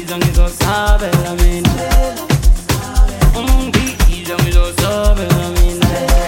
ngizosabela mina ungibhikiza ngizosabela mina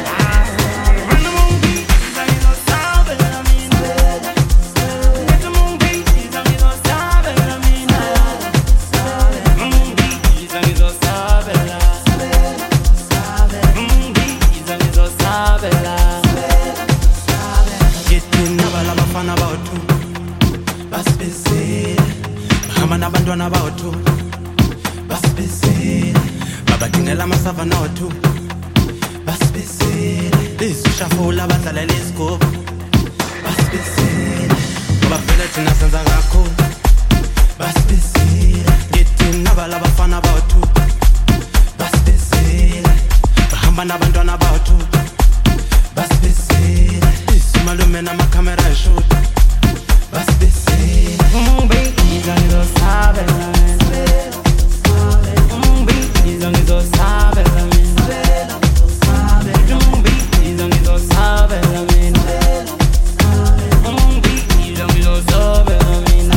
Abantwana bawethu basibizile babadingela amasavana wethu basibizile izishafula abadlalela isigubhu basibizile ngoba vele thina senza kakhulu basibizile ngithi nabala abafana bawethu basibizile bahamba nabantwana bawethu basibizile isimalume namakhamera eshoot basibizile ungibhikiza ngizosabela mina ungibhikiza ngizosabela mina ungibhikiza ngizosabela mina ungibhikiza ngizosabela mina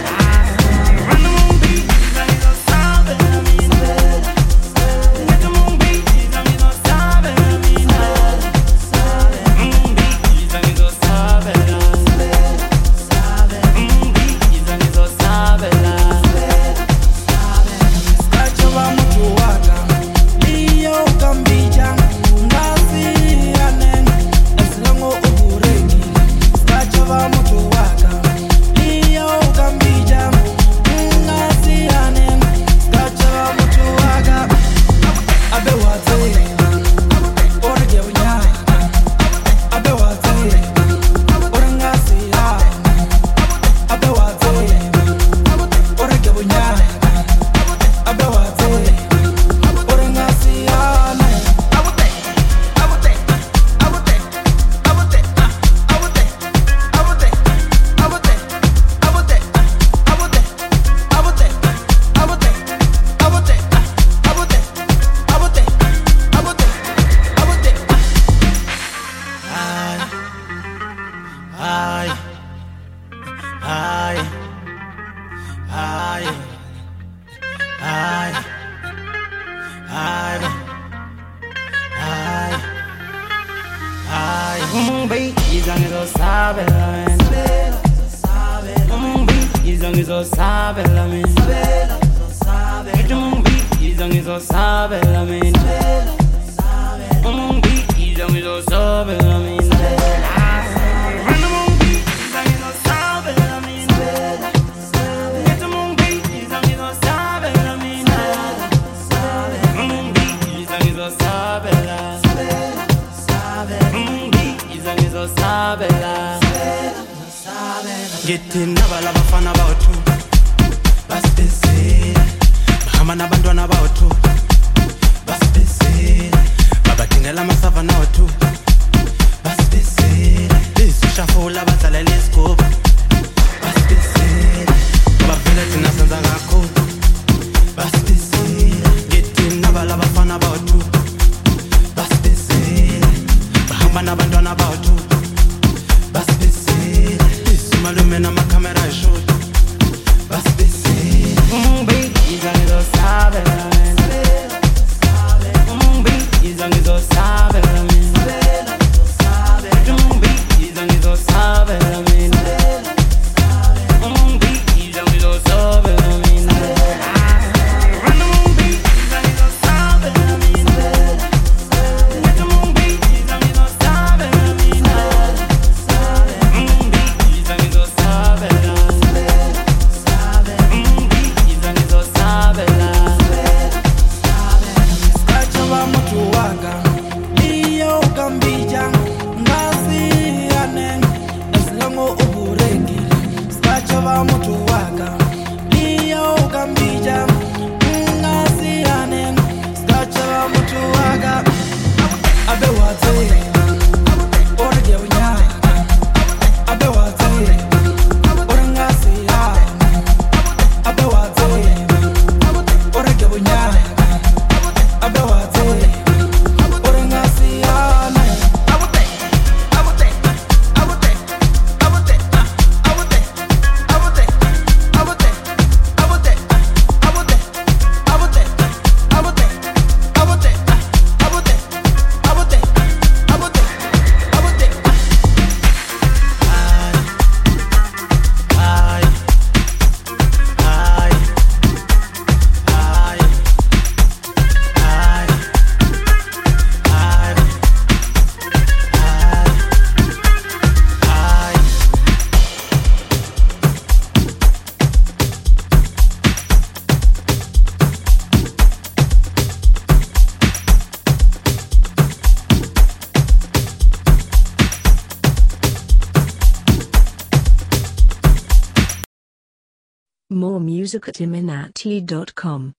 ungibhikiza ngizosabela mina ungibhikiza ngizosabela mina ungibhikiza ngizosabela mina ungibhikiza ngizosabela mina ngithi nabala abafana bawethu basibizile bahamba nabantwana bawethu basibizile babadingela amasavana wethu basibizile izishafula abadlalela isigubhu basibizile ngoba vele thina senza kakhulu basibizile ngithi nabala abafana bawethu basibizile bahamba nabantwana bawethu malume namakhamera eshoot basibizile ungibhikiza ngizosabela mina ungibhikiza ngizosabela mina ungibhikiza ngizosabela mina ungibhikiza ngizosabela mina music@iminati.com.